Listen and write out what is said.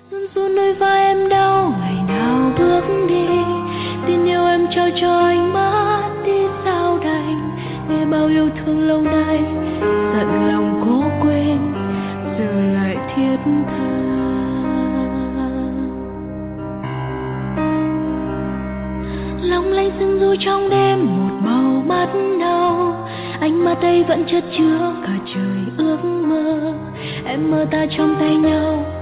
run run nơi vai em đau ngày nào bước đi, tin yêu em trao cho anh mất đi sao đành, nghe bao yêu thương lâu nay giận lòng cố quên giờ lại thiết tha. Long lanh sương du trong đêm một màu mắt nâu, ánh mắt đây vẫn chất chứa cả trời ước mơ, em mơ ta trong tay nhau